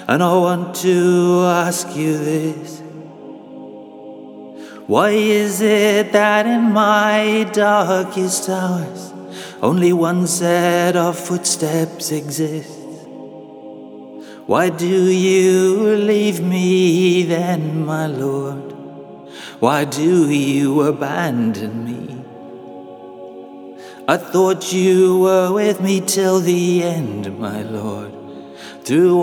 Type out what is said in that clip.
And I want to ask you this: why is it that in my darkest hours only one set of footsteps exists? Why do you leave me then, my Lord? Why do you abandon me? I thought you were with me till the end, my Lord. Through